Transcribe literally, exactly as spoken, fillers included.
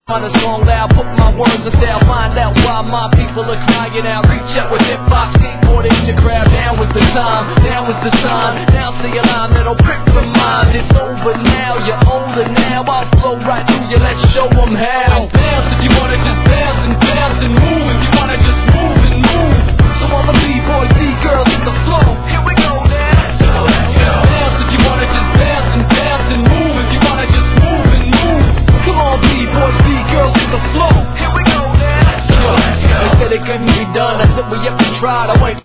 On a song loud, put my words in style, find out why my people are crying out. Reach out with hip-hop, skateboard in your crowd. Now is the time, now is the sign. Now see a line that'll prick the mind. It's over now, you're older now. I'll flow right through you, let's show them how. Bounce if you wanna just bounce and bounce and move.